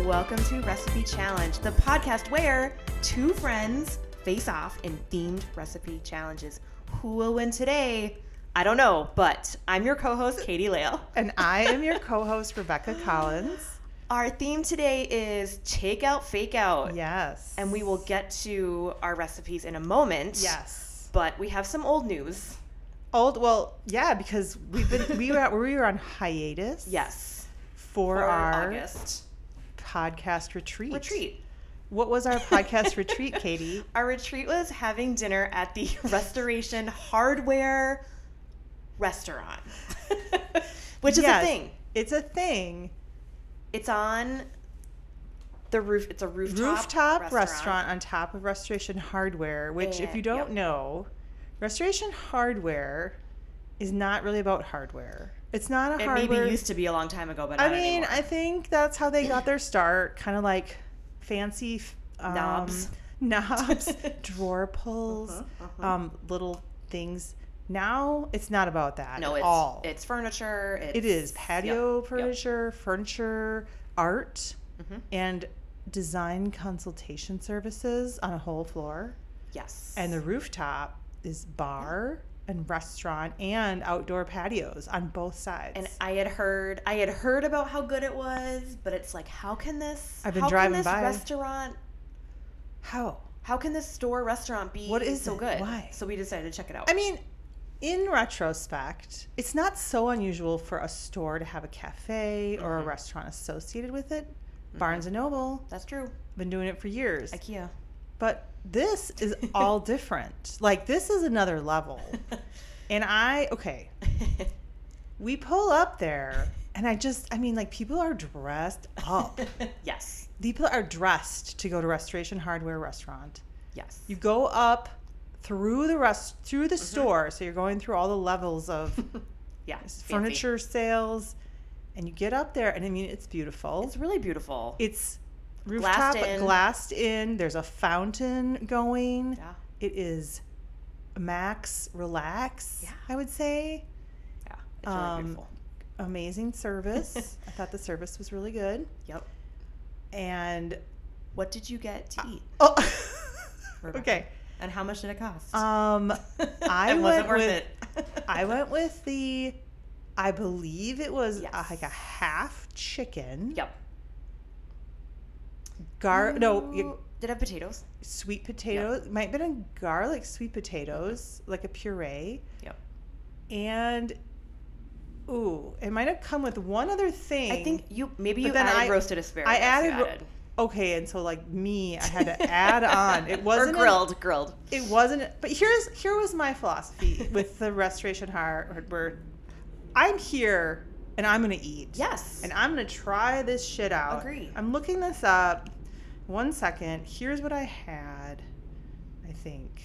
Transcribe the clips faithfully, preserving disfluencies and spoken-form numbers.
Welcome to Recipe Challenge, the podcast where two friends face off in themed recipe challenges. Who will win today? I don't know, but I'm your co-host, Katie Lale. And I am your co-host, Rebecca Collins. Our theme today is Take Out, Fake Out. Yes. And we will get to our recipes in a moment. Yes. But we have some old news. Old, well, yeah, because we've been we were we were on hiatus. Yes. For, For our August podcast retreat. Retreat. What was our podcast retreat, Katie? Our retreat was having dinner at the Restoration Hardware Restaurant, which is yes, a thing. It's a thing. It's on the roof. It's a rooftop, rooftop restaurant. restaurant on top of Restoration Hardware, which, And, if you don't yep. know, Restoration Hardware is not really about hardware. It's not a It hardware. maybe used to be a long time ago, but I not mean, anymore. I think that's how they got their start. Kind of like fancy um, Knobs. knobs, drawer pulls, Uh-huh, uh-huh. um, little things. Now it's not about that no, at it's all. it's furniture. It's, It is patio yep, yep. furniture, furniture, art, Mhm. and design consultation services on a whole floor. Yes. And the rooftop is bar and restaurant and outdoor patios on both sides. And I had heard, I had heard about how good it was, but it's like, how can this? I've been how driving can this by. restaurant? How? How can this store restaurant be What is so it? good? Why? So we decided to check it out. I mean, in retrospect, it's not so unusual for a store to have a cafe or a Mhm. restaurant associated with it. Barnes and Noble, That's true. been doing it for years. IKEA. But this is all different. Like, this is another level. And I, okay, we pull up there, and I just, I mean, like, people are dressed up. Yes. People are dressed to go to Restoration Hardware Restaurant. Yes. You go up through the rest through the Mm-hmm. store, so you're going through all the levels of yeah. fancy. furniture sales, and you get up there, and I mean, it's beautiful. It's really beautiful. It's rooftop, Glassed in. glassed in. There's a fountain going. Yeah. It is max relax. Yeah. I would say. Yeah. It's really Um, beautiful. Amazing service. I thought the service was really good. Yep. And What did you get to eat? oh, Rebecca? okay. And how much did it cost? Um, I it went wasn't worth with. it. I went with the, I believe it was Yes. uh, like a half chicken. Yep. Gar no, Ooh, you- Did it have potatoes? sweet potatoes. Might have been a garlic sweet potatoes, like a puree. Yep. And ooh, it might have come with one other thing. I think you maybe But you then added I- roasted asparagus. I you added, ro- added. okay, and so like me, I had to add on. It or wasn't a- grilled, grilled. it wasn't. But here's here was my philosophy with the Restoration Hardware. I'm here and I'm gonna eat. Yes. And I'm gonna try this shit out. Agree. I'm looking this up. One second. Here's what I had. I think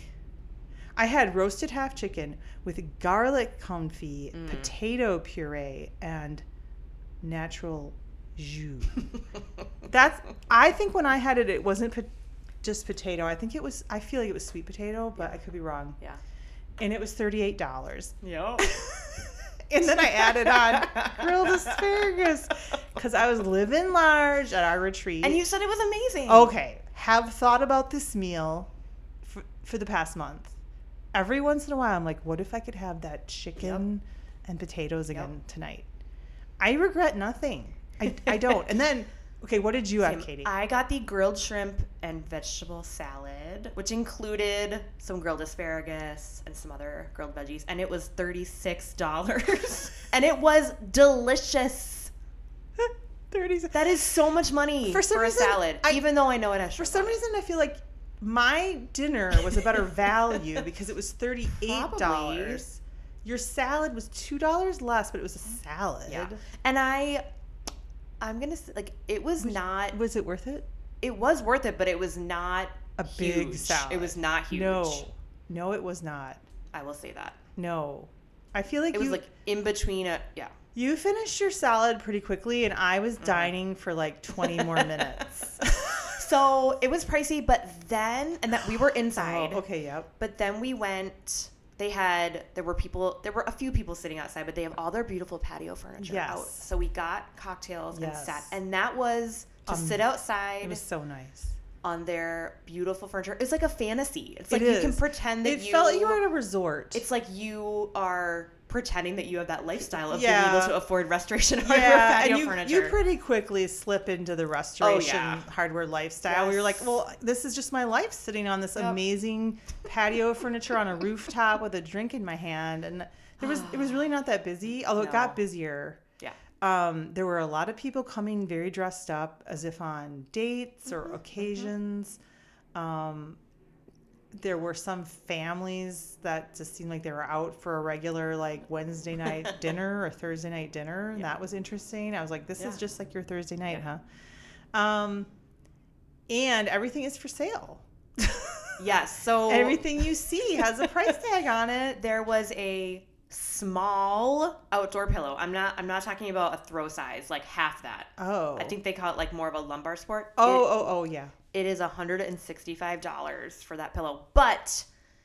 I had roasted half chicken with garlic confit, Mm. potato puree, and natural jus. That's. I think when I had it, it wasn't po- just potato. I think it was. I feel like it was sweet potato, but I could be wrong. Yeah. And it was thirty-eight dollars. Yep. And then I added on grilled asparagus because I was living large at our retreat. And you said it was amazing. Okay, have thought about this meal for, for the past month. Every once in a while, I'm like, what if I could have that chicken and potatoes again Yep. tonight? I regret nothing. I, I don't. And then, okay, what did you Same. have, Katie? I got the grilled shrimp and vegetable salad, which included some grilled asparagus and some other grilled veggies, and it was thirty-six dollars. And it was delicious. thirty. That is so much money For some a reason, salad, I- even though I know it has For shrimp some on it. reason, I feel like my dinner was a better value because it was thirty-eight dollars. Your salad was two dollars less, but it was a salad. Yeah. And I, I'm going to say, like, it was not, Was it worth it? it was worth it, but it was not A huge. big salad. It was not huge. No. No, it was not. I will say that. No. I feel like It you was like in between a, yeah. you finished your salad pretty quickly and I was dining for like twenty more minutes. So it was pricey, but then, and that we were inside. Oh, okay, yep. But then we went They had, there were people, there were a few people sitting outside, but they have all their beautiful patio furniture Yes. out. So we got cocktails Yes. and sat. And that was to Um, sit outside It was so nice. on their beautiful furniture. It's like a fantasy. It's like It you can is. pretend that It you. felt like you were at a resort. It's like you are pretending that you have that lifestyle of Yeah. being able to afford Restoration Hardware yeah, patio and you, furniture. you pretty quickly slip into the restoration Oh, yeah. hardware lifestyle. Where you're like, Yes. well, this is just my life, sitting on this Yep. amazing patio furniture on a rooftop with a drink in my hand, and there was it was really not that busy, although it No. got busier. Yeah. Um, there were a lot of people coming very dressed up, as if on dates or Mhm, occasions. Um, there were some families that just seemed like they were out for a regular like Wednesday night dinner or Thursday night dinner, and Yeah. that was interesting. I was like, this is Yeah. just like your Thursday night, Yeah. huh? Um, and everything is for sale. Yes. So Everything you see has a price tag on it. there was a small outdoor pillow. I'm not I'm not talking about a throw size, like half that. Oh. I think they call it like more of a lumbar sport. Oh, It- oh, oh, yeah. It is one hundred sixty-five dollars for that pillow. But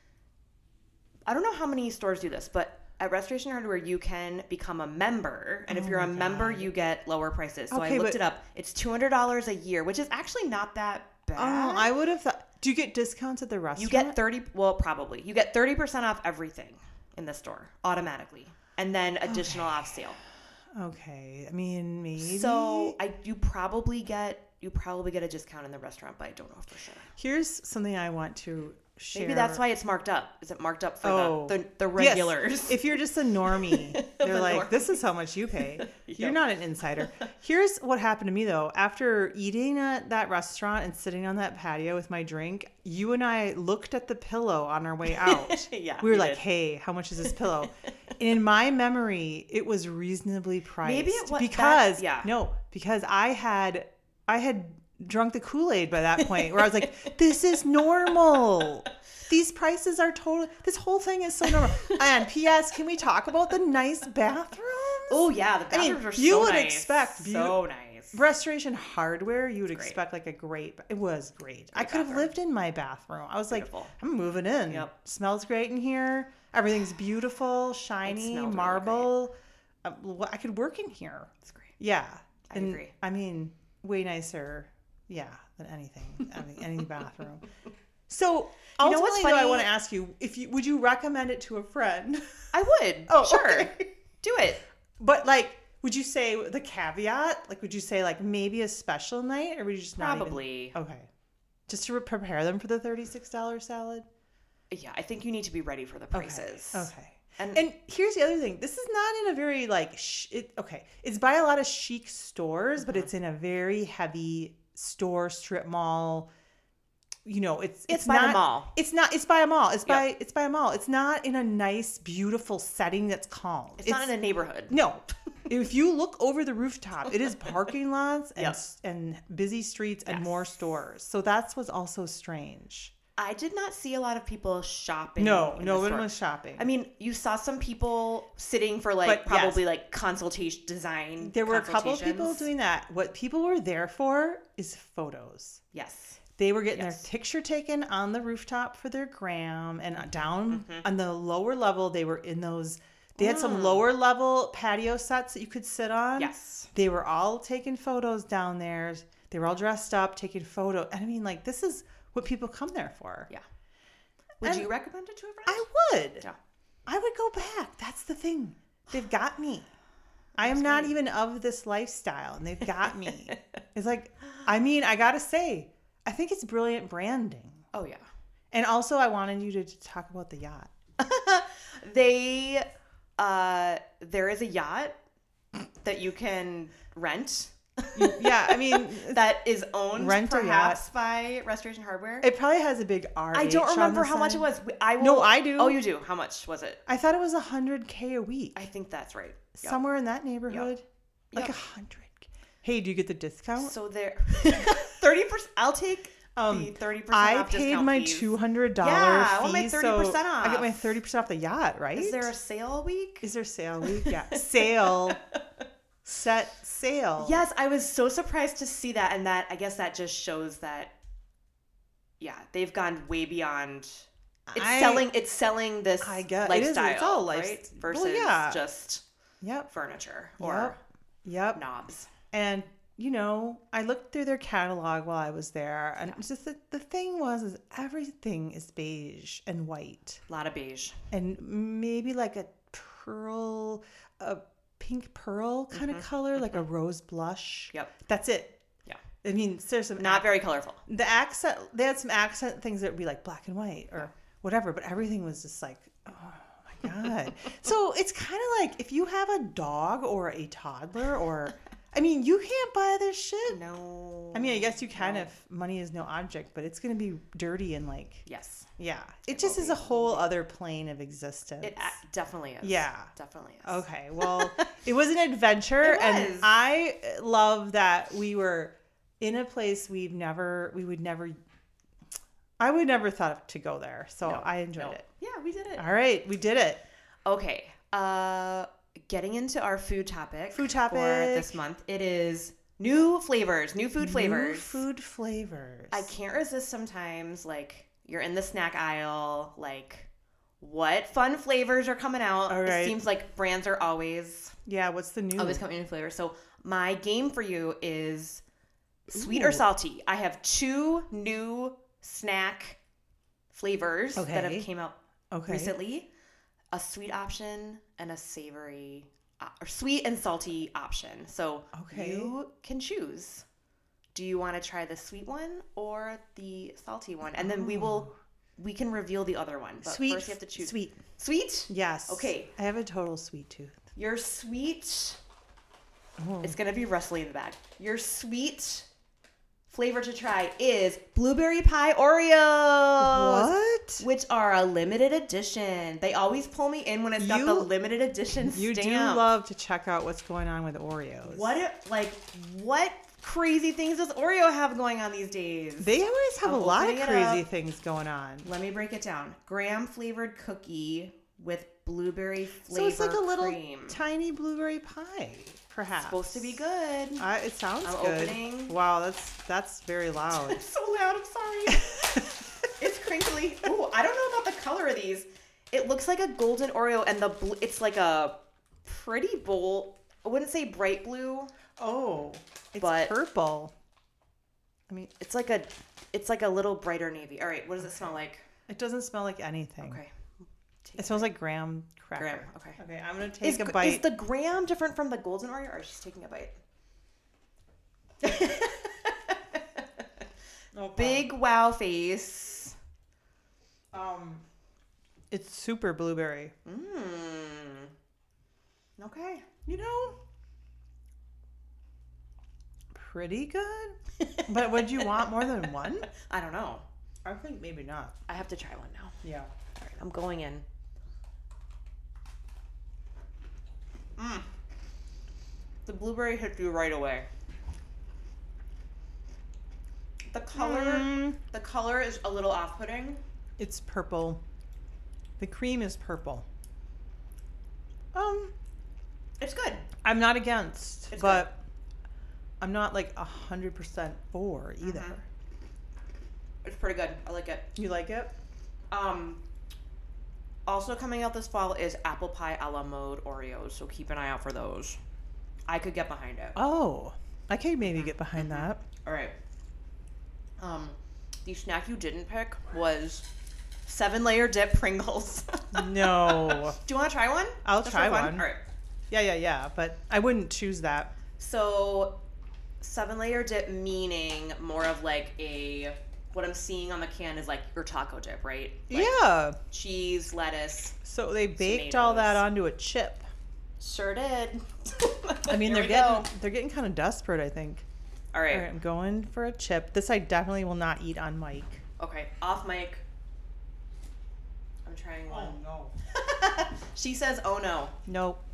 I don't know how many stores do this, but at Restoration Hardware, you can become a member. And if Oh you're a my member, God. you get lower prices. So Okay, I looked but- it up. It's two hundred dollars a year, which is actually not that bad. Oh, I would have thought. Do you get discounts at the restaurant? You get thirty, well, probably. You get thirty percent off everything in the store automatically. And then additional Okay. off sale. Okay. I mean, maybe. So I you probably get you probably get a discount in the restaurant, but I don't know for sure. Here's something I want to share. Maybe that's why it's marked up. Is it marked up for Oh. the, the the Yes. regulars? If you're just a normie, they're The like, this normies. is how much you pay. You're Yep. not an insider. Here's what happened to me, though. After eating at that restaurant and sitting on that patio with my drink, you and I looked at the pillow on our way out. Yeah, we were we like, did. hey, how much is this pillow? And in my memory, it was reasonably priced. Maybe it wa- that- because yeah. no, because I had I had drunk the Kool-Aid by that point where I was like, this is normal. These prices are totally, this whole thing is so normal. And P S, can we talk about the nice bathrooms? Oh yeah, the I mean, bathrooms are so you would nice. expect so beautiful- nice. Restoration Hardware, you would It's great. expect like a great, it was great. I Great could have bathroom. lived in my bathroom. I was Beautiful. like, I'm moving in. Yep. Smells great in here. Everything's beautiful, shiny, smelled really marble. Uh, well, I could work in here. It's great. Yeah. I And, agree. I mean, way nicer, yeah, than anything, any, any bathroom. So You know ultimately, what's though, I funny? want to ask you, if you would you recommend it to a friend? I would. Oh, sure. okay. Do it. But like, would you say the caveat? Like, would you say like maybe a special night, or would you just not even- Probably. Okay, just to prepare them for the thirty-six dollar salad. Yeah, I think you need to be ready for the prices. Okay. okay. And, And here's the other thing. This is not in a very like sh- it, okay. It's by a lot of chic stores, but Mhm. it's in a very heavy store strip mall. You know, it's it's, by not, the mall. It's not. It's by a mall. It's Yep. by it's by a mall. It's not in a nice, beautiful setting that's calm. It's, not in a neighborhood. No. If you look over the rooftop, it is parking lots and Yep. and busy streets and Yes. more stores. So that's what's also strange. I did not see a lot of people shopping. No, in no the one store. was shopping. I mean, you saw some people sitting for like But, probably yes. like consultation design. There were a couple of people consultations. doing that. What people were there for is photos. Yes. They were getting Yes. their picture taken on the rooftop for their gram, and down Mhm. on the lower level, they were in those. They had some Mm. lower level patio sets that you could sit on. Yes. They were all taking photos down there. They were all dressed up, taking photos. And I mean, like, this is what people come there for. Yeah. Would And you recommend it to a friend? I would. Yeah. I would go back. That's the thing. They've got me. I am That's not great. even of this lifestyle, and they've got me. It's like, I mean, I gotta say, I think it's brilliant branding. Oh yeah. And also, I wanted you to, to talk about the yacht. they uh there is a yacht that you can rent You- yeah, I mean, that is owned Rent a perhaps by Restoration Hardware. it probably has a big R. I don't on remember the how much side. it was. I will, No, I do. Oh, you do. How much was it? I thought it was one hundred K a week. I think that's right. Yep. Somewhere in that neighborhood. Like Yep. a hundred. Hey, do you get the discount? So there thirty percent I'll take Um, the thirty percent I off paid discount my fees. two hundred dollars Yeah, I fee, want my so thirty percent I get my off. thirty percent off the yacht, right? Is there a sale week? Is there sale week? Yeah, sale, set sail. Yes, I was so surprised to see that, and that I guess that just shows that, yeah, they've gone way beyond It's I- selling. It's selling this I get- it is, it's lifestyle, all life- right? well, Versus yeah. just Yep. furniture or Yep. Yep. knobs. And you know, I looked through their catalog while I was there, and it's just that the thing was is everything is beige and white, A lot of beige. and maybe like a pearl, a pink pearl kind of color, like a rose blush. Yep. That's it. Yeah. I mean, there's some Not ac- very colorful. the accent. They had some accent things that would be like black and white or whatever, but everything was just like, oh my god. So it's kind of like if you have a dog or a toddler, or I mean, you can't buy this shit. No. I mean, I guess you can No. if money is no object, but it's going to be dirty and like, Yes. yeah. It just is a whole other plane of existence. It a- definitely is. Yeah. Definitely is. Okay, well, it was an adventure, It and was. I love that we were in a place we've never, we would never, I would never thought to go there, so No, I enjoyed no. it. Yeah, we did it. All right, we did it. Okay. Uh, getting into our food topic. Food for topic. this month. It is new flavors, new food flavors. New food flavors. I can't resist sometimes. Like you're in the snack aisle. Like, what fun flavors are coming out? All right. It seems like brands are always Yeah, what's the new? always coming in new flavors. So my game for you is sweet or Ooh. salty. I have two new snack flavors that Okay. have came out Okay. recently. A sweet option and a savory uh, or sweet and salty option. So Okay. you can choose. Do you want to try the sweet one or the salty one? And then we will we can reveal the other one. But Sweet. first you have to choose. Sweet. Sweet? Yes. Okay. I have a total sweet tooth. Your sweet Oh. it's gonna be rustling in the bag. Your sweet flavor to try is blueberry pie Oreos. What? Which are a limited edition. They always pull me in when it's got You- the limited edition You stamp. do love to check out what's going on with Oreos. What it, like what crazy things does Oreo have going on these days? They always have I'm a lot of opening it crazy up. things going on. Let me break it down. Graham flavored cookie with blueberry flavor So it's like a little cream. tiny blueberry pie, perhaps. Supposed to be good. Uh, it sounds I'm good. opening. Wow, that's that's very loud. It's so loud. I'm sorry. It's crinkly. Ooh, I don't know about the color of these. It looks like a golden Oreo, and the bl- it's like a pretty bold. I wouldn't say bright blue. Oh, it's But- purple. I mean, It's like a, it's like a little brighter navy. All right, what does it smell like? it doesn't smell like anything. Okay. It smells like graham cracker. Graham. Okay. Okay, I'm gonna take Is, a gr- bite. is the graham different from the golden Oreo, or is she taking a bite? Big wow face. Um, it's super blueberry. Mmm. Okay. You know, pretty good. But would you want more than one? I don't know. I think maybe not. I have to try one now. Yeah. All right, I'm going in. Mmm. The blueberry hits you right away. The color, Mm, the color is a little off-putting. it's purple. The cream is purple. Um, It's good. I'm not against, It's but I'm not like a hundred percent for either. Mhm. It's pretty good. I like it. You like it? Um, also coming out this fall is apple pie a la mode Oreos, so keep an eye out for those. I could get behind it. Oh, I could maybe get behind that. All right. Um, the snack you didn't pick was seven layer dip Pringles. No. Do you want to try one? I'll Just try for fun? one. All right. Yeah, yeah, yeah. But I wouldn't choose that. So, seven layer dip meaning more of like a, what I'm seeing on the can is like your taco dip, right? Like Yeah. cheese, lettuce. So they baked all that tomatoes. onto a chip. Sure did. I mean, Here they're we getting go. they're getting kind of desperate, I think. All right. All right, I'm going for a chip. This I definitely will not eat on mic. Okay. Off mic. I'm trying one. no. She says, "Oh no." Nope.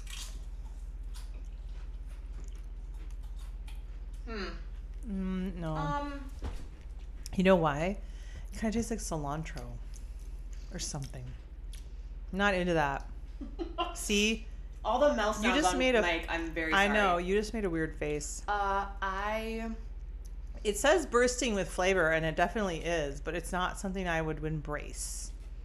Hmm. Mm, no. Um. You know why? It kind of tastes like cilantro or something. I'm not into that. See? All the mouth You sounds just on made a- mic. I'm very I sorry. know. You just made a weird face. Uh, I. It says bursting with flavor, and it definitely is, but it's not something I would embrace.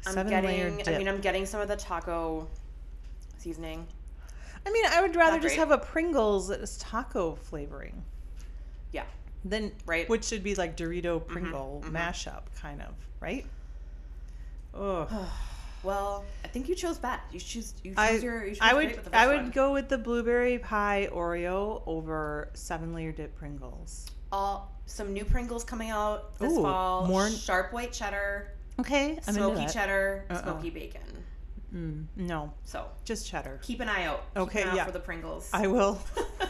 I'm Seven getting, layer I dip. mean, I'm getting some of the taco seasoning. I mean, I would rather Not just great. have a Pringles that is taco flavoring Yeah. than Right. which should be like Dorito Pringle mhm. mashup kind of, right? Ugh. Well, I think you chose bad. You choose. You choose I your. You chose I great would with the first I would one. go with the blueberry pie Oreo over seven layer dip Pringles. All some new Pringles coming out this Ooh, fall. more- Sharp white cheddar, Okay, I'm smoky into that. cheddar, Uh-oh. smoky bacon. Mm, no, So just cheddar. keep an eye out. Keep Okay, an eye out yeah. for the Pringles. I will.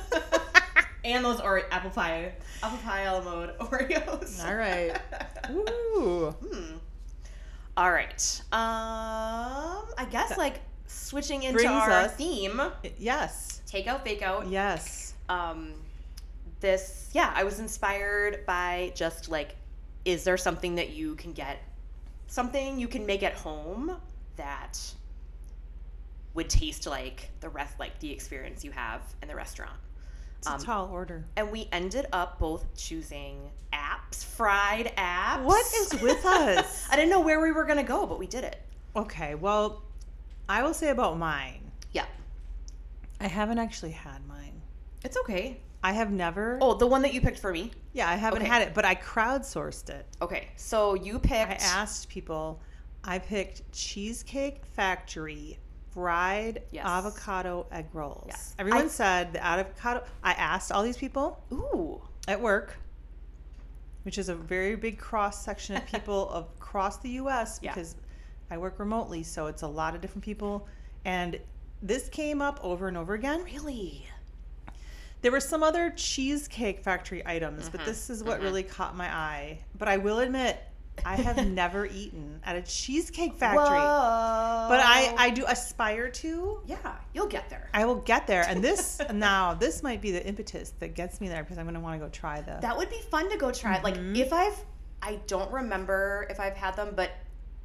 And those or apple pie, apple pie a la mode Oreos. All right. Ooh. Hmm. All right. Um, I guess That like switching into brings our us- theme, Yes. take out, fake out. Yes. Um, this yeah, I was inspired by just like, is there something that you can get, something you can make at home that would taste like the rest, like the experience you have in the restaurant. It's a Um, tall order. And we ended up both choosing apps, fried apps. What is with us? I didn't know where we were going to go, but we did it. Okay, well, I will say about mine. Yeah. I haven't actually had mine. It's okay. I have never. Oh, the one that you picked for me? Yeah, I haven't okay. had it, but I crowdsourced it. Okay. So you picked. I asked people. I picked Cheesecake Factory fried Yes. avocado egg rolls. Yes. Everyone I- said the avocado. I asked all these people Ooh. at work, which is a very big cross section of people of across the U S Yeah. because I work remotely, so it's a lot of different people. And this came up over and over again. Really? There were some other Cheesecake Factory items, but Mhm, this is what mhm. really caught my eye. But I will admit, I have never eaten at a Cheesecake Factory. Whoa. But I, I do aspire to. Yeah, you'll get there. I will get there. And this, now, this might be the impetus that gets me there because I'm going to want to go try the. That would be fun to go try. Mhm. Like if I've, I don't remember if I've had them, but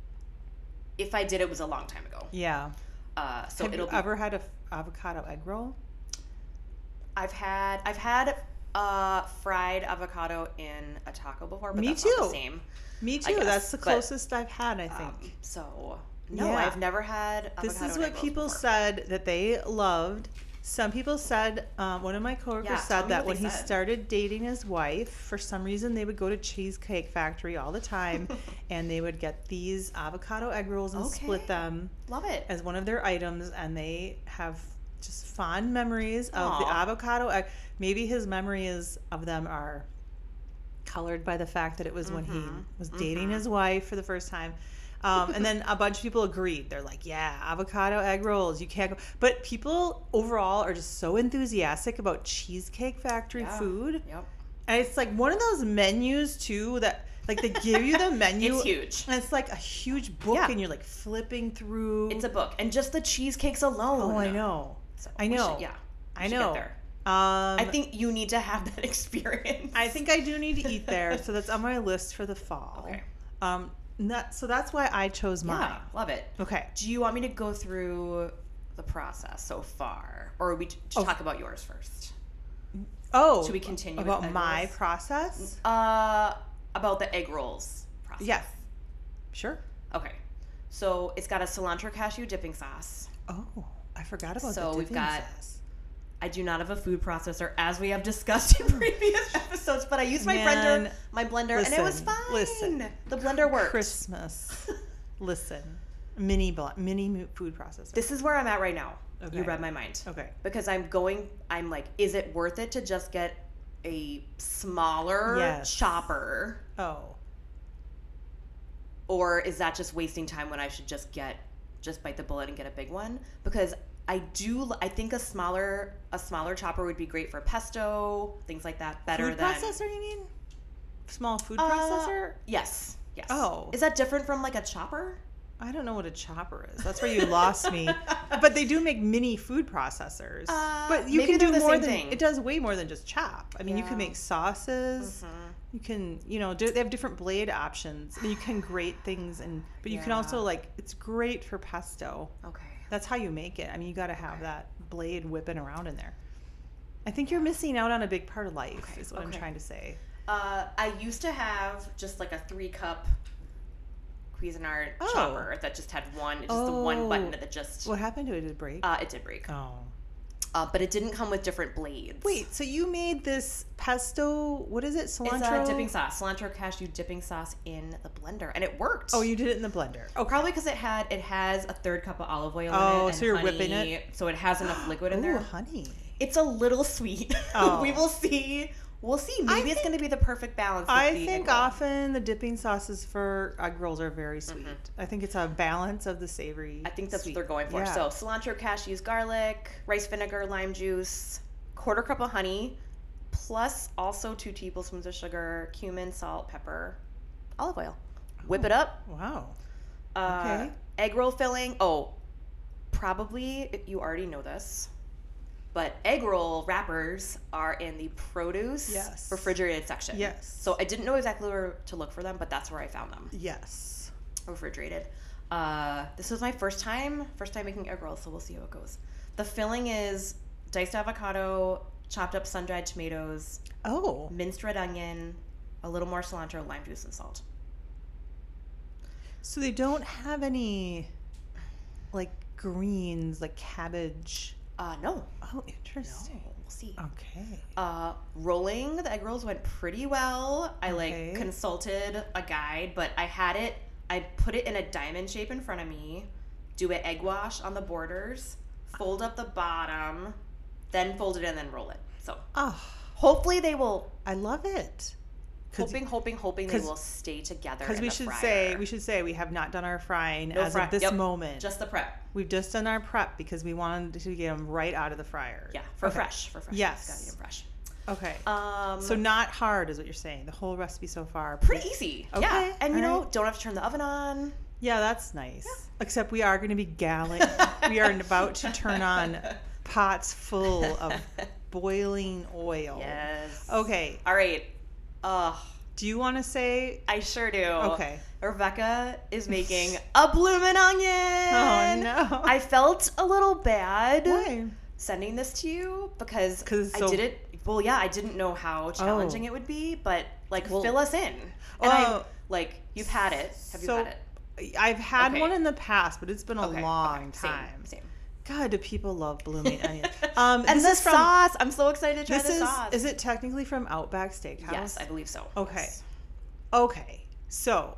if I did, it was a long time ago. Yeah. Uh, so have it'll you be. ever had a f- avocado egg roll? I've had I've had uh, fried avocado in a taco before, but Me that's not too. the same. Me I too. guess, That's the but, closest I've had, I think. Um, so no, Yeah. I've never had. Avocado This is and what egg rolls people before. said that they loved. Some people said, um, one of my coworkers Yeah, tell said me that what when they he said. started dating his wife, for some reason they would go to Cheesecake Factory all the time and they would get these avocado egg rolls and split Okay. them Love it. as one of their items, and they have just fond memories of the Aw. avocado egg. Maybe his memories of them are colored by the fact that it was when he Mhm. was dating Mhm. his wife for the first time. Um, and then a bunch of people agreed. They're like, yeah, avocado egg rolls. You can't go. But people overall are just so enthusiastic about Cheesecake Factory Yeah. food. Yep. And it's like one of those menus, too, that like they give you the menu. It's huge. And it's like a huge book, Yeah. and you're like flipping through. It's a book, and just the cheesecakes alone. Oh, I know. So I we know. should- yeah. we I should know. Get there. Um, I think you need to have that experience. I think I do need to eat there, so that's on my list for the fall. Okay. Um, and that, so that's why I chose mine. Yeah, love it. Okay. Do you want me to go through the process so far, or we just Oh. talk about yours first? Oh, Should we continue with about egg my rolls? process? Uh, about the egg rolls process. Yes. Sure. Okay. So it's got a cilantro cashew dipping sauce. Oh, I forgot about So the we've dipping got- sauce. I do not have a food processor, as we have discussed in previous episodes, but I used my Man, blender, my blender, and it was listen, fine. listen. The blender worked. Christmas. Listen, mini bl- mini mo- food processor. This is where I'm at right now. Okay. You read my mind. Okay. Because I'm going, I'm like, is it worth it to just get a smaller Yes. chopper? Oh, Or is that just wasting time when I should just get, just bite the bullet and get a big one? Because I do, I think a smaller, a smaller chopper would be great for pesto, things like that, better food than. processor? You mean small food Uh, processor? Yes. Yes. Oh. Is that different from like a chopper? I don't know what a chopper is. That's where you lost me. But they do make mini food processors. Uh, but you maybe can they're do the more same than thing. it does way more than just chop. I mean, you can Yeah. make sauces. Mhm. You can, you know, do, they have different blade options. I mean, you can grate things, and but you can Yeah. also like it's great for pesto. Okay. That's how you make it. I mean, you got to have that blade whipping around in there. I think you're missing out on a big part of life. Okay, Is what I'm okay. trying to say. Uh, I used to have just like a three cup Cuisinart Oh. chopper that just had one, just the one Oh. button that just, What happened to it? Did it break? uh, it did break. oh. Uh, but it didn't come with different blades. Wait, so you made this pesto, what is it, cilantro? It's a dipping sauce, cilantro cashew dipping sauce in the blender, and it worked. Oh, you did it in the blender. Oh, probably because it had it has a third cup of olive oil Oh, in it. And so you're honey, whipping it? so it has enough liquid in Ooh, there. honey. It's a little sweet. Oh. We will see. We'll see. Maybe it's think- going to be the perfect balance. With I the think egg roll. often the dipping sauces for egg rolls are very sweet. I think it's a balance of the savory. I think that's sweet. what they're going for. Yeah. So cilantro, cashews, garlic, rice vinegar, lime juice, quarter cup of honey, plus also two tablespoons of sugar, cumin, salt, pepper, olive oil. Whip it up. Wow. Uh, Okay. Egg roll filling. Oh, probably you already know this, but egg roll wrappers are in the produce Yes. refrigerated section. Yes. So I didn't know exactly where to look for them, but that's where I found them. Yes. Refrigerated. Uh, this was my first time, first time making egg rolls, so we'll see how it goes. The filling is diced avocado, chopped up sun-dried tomatoes, Oh. minced red onion, a little more cilantro, lime juice, and salt. So they don't have any like greens, like cabbage. Uh, no. Oh, No, interesting. we'll see. Okay. Uh, rolling the egg rolls went pretty well. I Okay. like consulted a guide, but I had it, I put it in a diamond shape in front of me, do an egg wash on the borders, fold up the bottom, then fold it in, then roll it. So Oh, hopefully they will, I love it. hoping, hoping, hoping they 'cause- will stay together. Because in we the should fryer. say we should say we have not done our frying No as fry- of this yep, moment. Just the prep. We've just done our prep because we wanted to get them right out of the fryer. Yeah, for Okay. fresh. For fresh. Yes. Gotta eat them fresh. Okay. Um, So not hard is what you're saying. The whole recipe so far. pretty easy. Okay, Yeah. And you all know, right. don't have to turn the oven on. Yeah, that's nice. Except we are going to be gallant. We are about to turn on pots full of boiling oil. Yes. Okay. All right. Uh, Do you want to say? I sure do. Okay. Rebecca is making a bloomin' onion. Oh no. I felt a little bad Why? sending this to you because 'Cause it's I so- did it. Well, yeah, I didn't know how challenging Oh. it would be, but like Well- fill us in. And I Oh. like you've had it. Have you So- had it? I've had Okay. one in the past, but it's been a Okay, long okay, same, time. Same. God, do people love blooming onions? Um, and this the is from, sauce. I'm so excited to try This the is sauce. is it technically from Outback Steakhouse? Yes, I believe so. Okay. Yes. Okay, so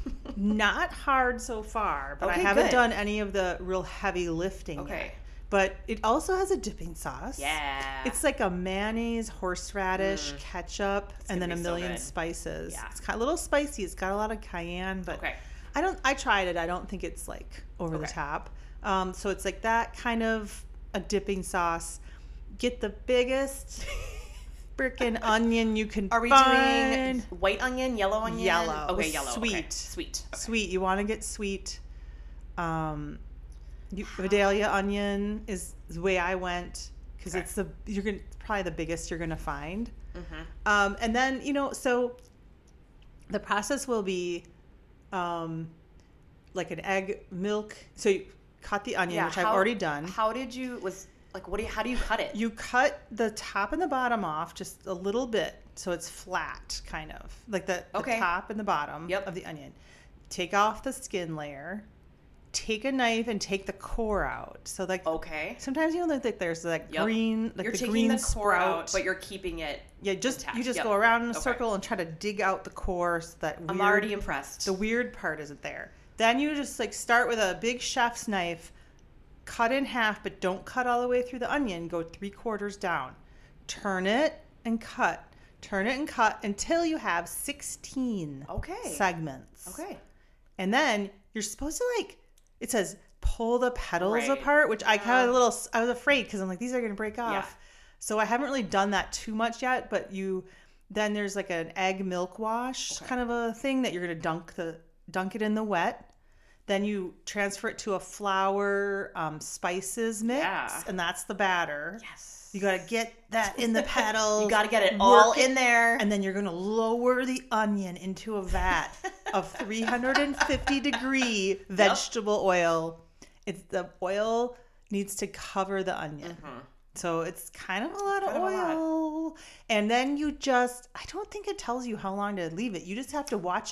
not hard so far, but Okay, I haven't good. done any of the real heavy lifting Okay. yet. But it also has a dipping sauce. Yeah. It's like a mayonnaise, horseradish, Mm. ketchup, and then gonna a be so million good. spices. Yeah. It's got a little spicy. It's got a lot of cayenne, but Okay. I don't. I tried it. I don't think it's like over the Okay. top. Um, so it's like that kind of a dipping sauce. Get the biggest freaking onion you can Are we find. doing white onion, yellow onion? Yellow. Okay, yellow. Sweet. Okay. Sweet. Okay. Sweet. You want to get sweet. Um, you, Vidalia onion is the way I went because Okay. it's the you're gonna probably the biggest you're gonna find. Mm-hmm. Um, and then you know so the process will be um, like an egg milk. So you cut the onion, Yeah, which I've how- already done. How did you was like? What do you? How do you cut it? You cut the top and the bottom off just a little bit so it's flat, kind of like the, the Okay. top and the bottom Yep. of the onion. Take off the skin layer. Take a knife and take the core out. So like Okay. sometimes you know like there's like Yep. green, like You're the taking green the core sprout. out, but you're keeping it. yeah, just intact. you just Yep. go around in a Okay. circle and try to dig out the core so that weird, I'm already impressed. the weird part isn't there. Then you just like start with a big chef's knife, cut in half, but don't cut all the way through the onion. Go three quarters down. Turn it and cut. Turn it and cut until you have sixteen Okay. segments. Okay. And then you're supposed to like, it says pull the petals Right. apart, which I kind of Yeah. a little, I was afraid because I'm like, these are going to break off. Yeah. So I haven't really done that too much yet, but you, then there's like an egg milk wash Okay. kind of a thing that you're going to dunk the, dunk it in the wet. Then you transfer it to a flour um, spices mix, Yeah. and that's the batter. Yes. You got to get that in the petals. You got to get it work all it, in there. and then you're going to lower the onion into a vat of three hundred fifty degree vegetable oil. It's the oil needs to cover the onion. Mhm. So it's kind of a lot of Kind of a lot. oil. And then you just, I don't think it tells you how long to leave it. You just have to watch it.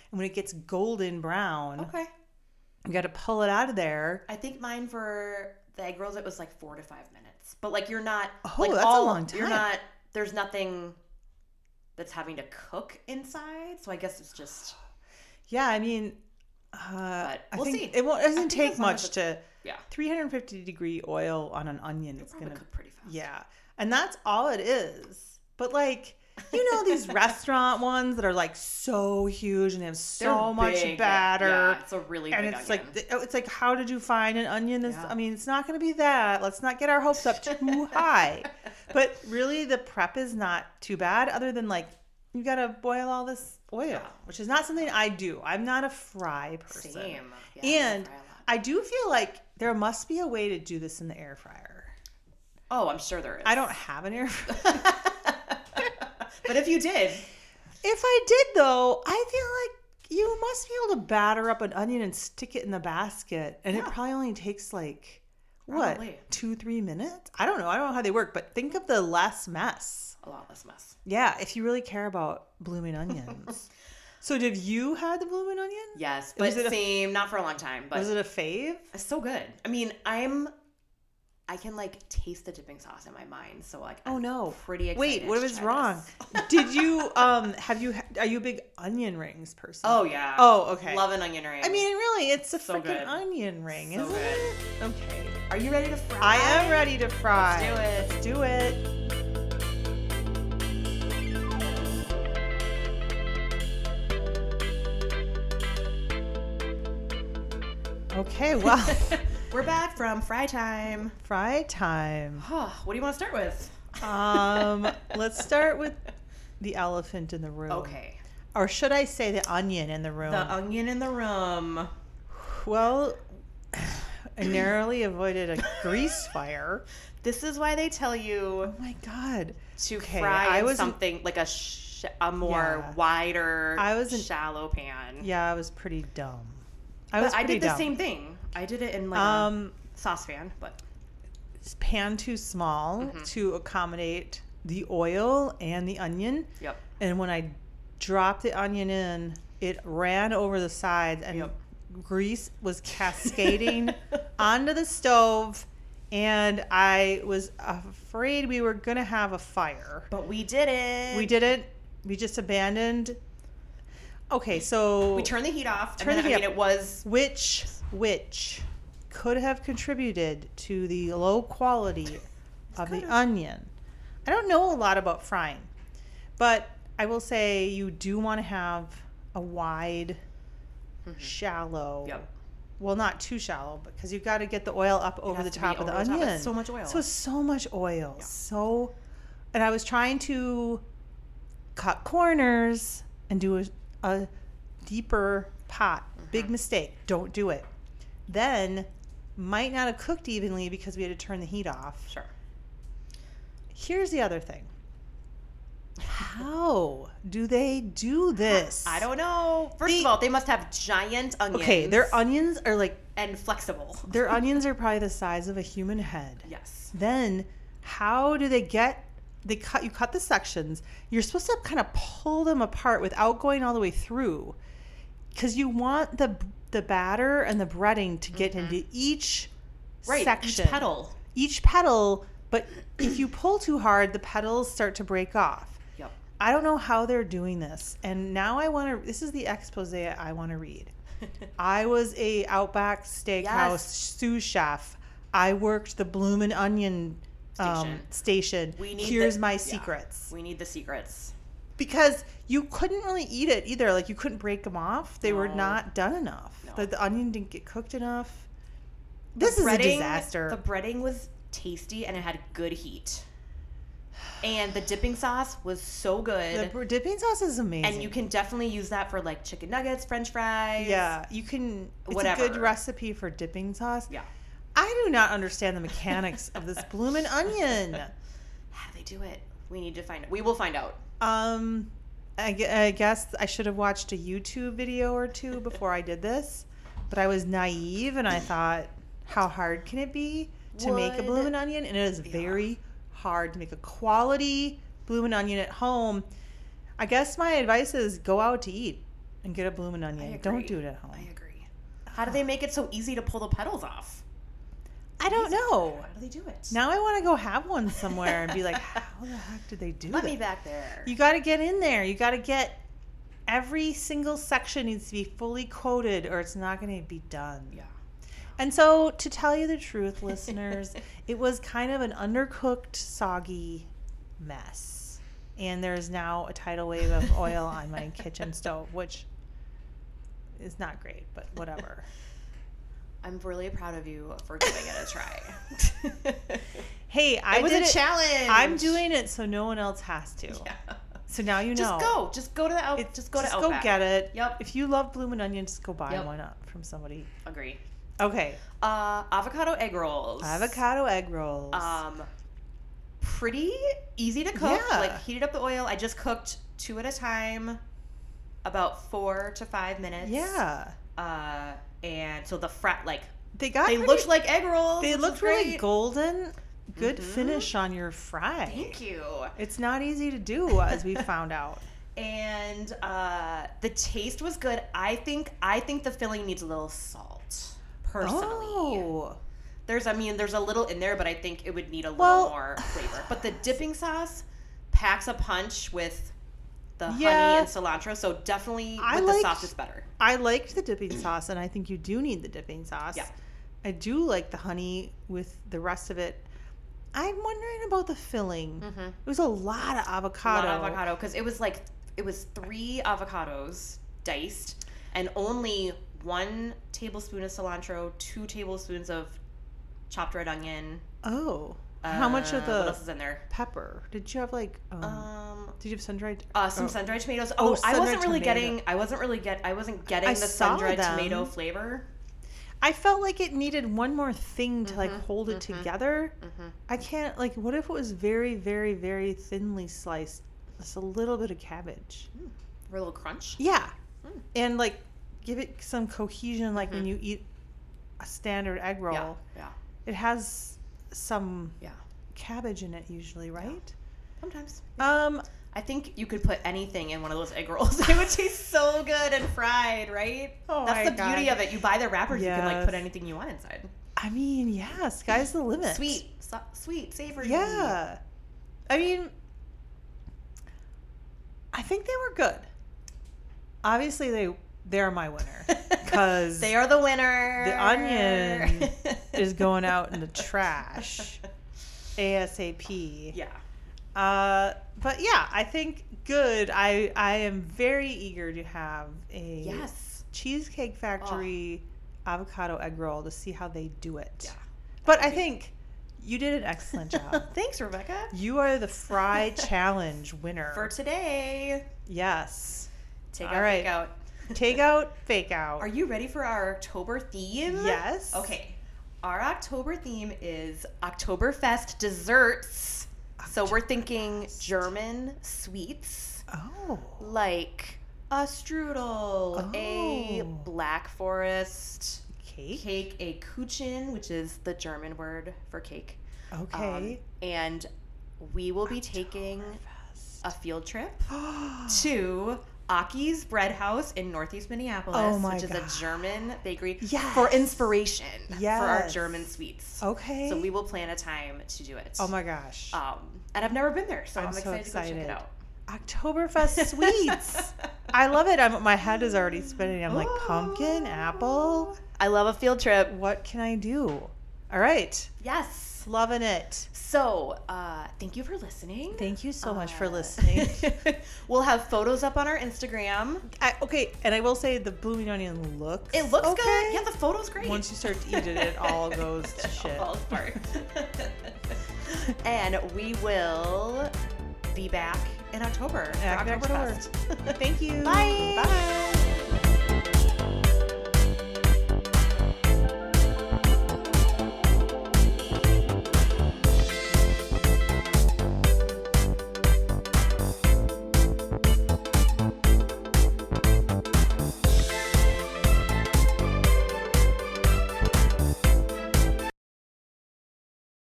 And when it gets golden brown, Okay. you got to pull it out of there. I think mine for the egg rolls, it was like four to five minutes. But like you're not, Oh, like that's a all, long time. You're not, there's nothing that's having to cook inside. So I guess it's just, Yeah, I mean, uh, But I we'll think see. it won't, it I doesn't think take as long much as to yeah. three hundred fifty degree oil on an onion. It'll It's probably gonna cook pretty fast. yeah, and that's all it is. But like, you know, these restaurant ones that are like so huge and they have so They're much big. batter. Yeah, it's a really And big it's onion. like it's like how did you find an onion this Yeah. I mean it's not going to be that. Let's not get our hopes up too high. But really the prep is not too bad other than like you got to boil all this oil, Yeah. which is not something I do. I'm not a fry person. Same. Yeah, I And fry a lot. I do feel like there must be a way to do this in the air fryer. Oh, I'm sure there is. I don't have an air fryer. But if you did, If I did though, I feel like you must be able to batter up an onion and stick it in the basket, and it Yeah. probably only takes like Probably. what two, three minutes. I don't know. I don't know how they work, but think of the less mess. a lot less mess. Yeah, if you really care about blooming onions. So, did you have the blooming onion? Yes, but Was it a- same, not for a long time. But Was it a fave? it's so good. I mean, I'm, I can like taste the dipping sauce in my mind. So like, Oh I'm no! pretty excited. Wait, what to was try wrong? this. Did you um have you are you a big onion rings person? Oh yeah. Oh, okay. Love an onion ring. I mean, really, it's a So freaking good. onion ring, So isn't good. it? Okay. are you ready to fry? I am ready to fry. Let's do it. Let's do it. Okay, well, We're back from fry time. fry time. What do you want to start with? Um, let's start with the elephant in the room. Okay. Or should I say the onion in the room? The onion in the room. Well, I narrowly avoided a grease fire. This is why they tell you Oh my god. to Okay, fry I in was in- something like a sh- a more Yeah. wider, I was in- shallow pan. Yeah, I was pretty dumb. I But was I pretty did the dumb. same thing. I did it in like Um, a saucepan, but pan too small Mhm. to accommodate the oil and the onion. yep. And when I dropped the onion in, it ran over the sides and Yep. grease was cascading onto the stove. And I was afraid we were going to have a fire. But we did it. We didn't. We just abandoned. Okay, so We turned the heat off. Turn and the then, heat I mean, it was which which could have contributed to the low quality of the could've. onion. I don't know a lot about frying, but I will say you do want to have a wide, shallow. Yep. Well, not too shallow, because you've got to get the oil up over has the to be top of the over the top. onion. It's so much oil. So so much oil. Yeah. So, and I was trying to cut corners and do a, a deeper pot. Big Mm-hmm. mistake. Don't do it. Then might not have cooked evenly because we had to turn the heat off. Sure. Here's the other thing. How do they do this? I don't know. First The- of all, they must have giant onions. Okay, their onions are like and flexible. their onions are probably the size of a human head. Yes. Then how do they get they cut you cut the sections. You're supposed to kind of pull them apart without going all the way through. Cuz you want the the batter and the breading to get into each Right. section. Each petal. Each petal, but if you pull too hard, the petals start to break off. Yep. I don't know how they're doing this. And now I want to this is the expose I want to read. I was a Outback Steakhouse Yes. sous chef. I worked the Bloomin' Onion um, Station. station. We need Here's the- my yeah. secrets. We need the secrets. Because you couldn't really eat it either. Like you couldn't break them off. They were No. not done enough. No. The, the onion didn't get cooked enough. The This is a breading- disaster. The breading was tasty and it had good heat. And the dipping sauce was so The good. br- dipping sauce is amazing. And you can definitely use that for like chicken nuggets, french fries. Yeah, you can. It's Whatever. a good recipe for dipping sauce. Yeah. I do not understand the mechanics of this bloomin' onion. How do they do it? We need to find out. We will find out. Um, I, gue- I guess I should have watched a YouTube video or two before I did this, but I was naive and I thought, how hard can it be to make a Would- bloomin' onion? And it is Yeah. very hard to make a quality bloomin' onion at home. I guess my advice is go out to eat. and get a bloomin' I onion. agree. Don't do it at home. I agree. How do they make it so easy to pull the petals off? I don't know. How do they do it? Now I want to go have one somewhere and be like, how the heck did they do Let that? me back there. You got to get in there. You got to get every single section needs to be fully coated or it's not going to be done. Yeah. And so, to tell you the truth, listeners, it was kind of an undercooked, soggy mess. And there's now a tidal wave of oil on my kitchen stove, which is not great, but whatever. I'm really proud of you for giving it a try. Hey, I it was did a it. challenge. I'm doing it so no one else has to. Yeah. So now you know. Just go. Just go to the out. It- just go just to go Outback. get it. Yep. If you love bloomin' onion, just go buy Yep. one up from somebody. Agree. Okay. Uh, avocado egg rolls. Avocado egg rolls. Um, pretty easy to cook. Yeah. Like heated up the oil. I just cooked two at a time, about four to five minutes. yeah. Uh, and so the frat like They got they pretty- looked like egg rolls. They which looked was really great. golden. Good Mhm. finish on your fry. Thank you. It's not easy to do, as we found out. And uh, the taste was good. I think I think the filling needs a little salt. Personally, Oh. there's I mean there's a little in there, but I think it would need a little Well- more flavor. But the dipping sauce packs a punch with the Yeah. honey and cilantro, so definitely I with the liked- sauce is better. I liked the dipping sauce, and I think you do need the dipping sauce. Yeah. I do like the honey with the rest of it. I'm wondering about the filling. Mm-hmm. It was a lot of A avocado. lot of avocado because it was like it was three avocados diced and only one tablespoon of cilantro, two tablespoons of chopped red onion. Oh. How much of Uh, the what else is in there? pepper? Did you have like um, Um, did you have sun-dried? uh, some oh. sun-dried tomatoes. Oh, Oh, I sun-dried wasn't really tomato. getting. I wasn't really get. I wasn't getting I the saw sun-dried them. tomato flavor. I felt like it needed one more thing to like Mhm, hold it mhm. together. Mm-hmm. I can't like what if it was very very very thinly sliced? Just a little bit of cabbage. For a little crunch. Yeah. Mm. And like give it some cohesion like when Mhm. you eat a standard egg roll. Yeah. Yeah. It has some Yeah. cabbage in it usually, right? Sometimes. Um I think you could put anything in one of those egg rolls. It would taste so good and fried, right? Oh That's my the beauty God. of it. You buy the wrappers, you can like put Yes. anything you want inside. I mean, yeah, sky's the limit. Sweet, so, sweet, savory. Yeah. I mean, I think they were good. Obviously, they they're my winner because They are the winner. the onion is going out in the trash ASAP. Yeah. Uh, but yeah, I think good. I I am very eager to have a Yes. Cheesecake Factory avocado egg roll to see how they do it. Yeah. But I think you did an excellent job. Thanks, Rebecca. You are the Fry Challenge winner. For today. Yes. Take All out, right. fake out. Take out, fake out. Are you ready for our October theme? Yes. Okay. Our October theme is Oktoberfest desserts. So we're thinking German sweets Oh. like a strudel, a Oh. Black Forest Cake? cake, a Kuchen, which is the German word for cake. Okay. Um, and we will be taking Oktoberfest. a field trip to Aki's Bread House in Northeast Minneapolis, Oh my which is God. a German bakery Yes. for inspiration for our Yes. German sweets. Okay. So we will plan a time to do it. Oh my gosh. Um, and I've never been there, so I'm, I'm so excited, to go check excited. it out. Oktoberfest sweets. I love it. I'm, my head is already spinning. I'm like, pumpkin, apple. I love a field trip. What can I do? All right. Yes. Loving it. So, uh, thank you for listening. Thank you so much for Uh, listening. We'll have photos up on our Instagram. I, okay, and I will say the blooming onion looks It looks okay. good. Yeah, the photo's great. Once you start to eat it, it all goes to It all shit. falls apart. And we will be back in October. Back for in October. Oktoberfest. Thank you. Bye. Bye.